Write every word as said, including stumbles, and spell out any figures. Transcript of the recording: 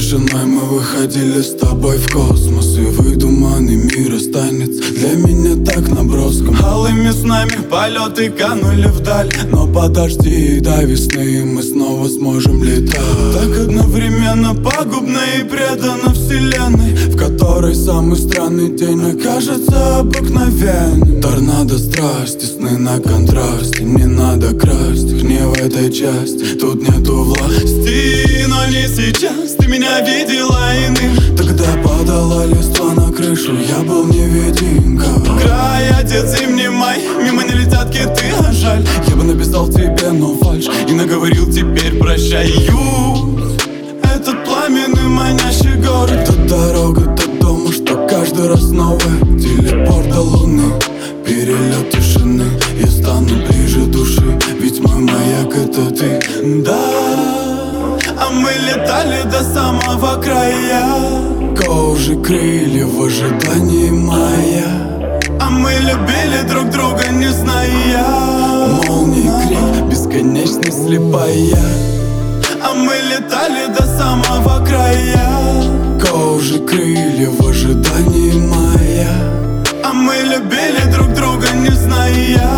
тишиной мы выходили с тобой в космос, и выдуманный мир останется для меня так наброском. Алыми с нами полеты канули вдаль, но подожди, до весны мы снова сможем летать. Так одновременно пагубно и предано вселенной, в которой самый странный день окажется обыкновенным. Торнадо страсти, сны на контрасте, не надо красть их не в этой части, тут нету власти. Но не сейчас, ты меня видела иным. Тогда подала листва на крышу, я был невидимка. Край, отец, зимний май, мимо не летят киты, а жаль. Я бы написал тебе, но фальшь, и наговорил теперь прощай. Этот пламенный манящий город, та дорога до дома, что каждый раз новая. Телепорт до луны, перелет тишины. Я стану ближе души, ведь мой маяк это ты. Да, а мы летали до самого края, кожи крылья в ожидании мая. А мы любили друг друга, не зная молнии крик, бесконечно слепая. А мы летали до самого края, кожи крылья в ожидании мая. А мы любили друг друга, не зная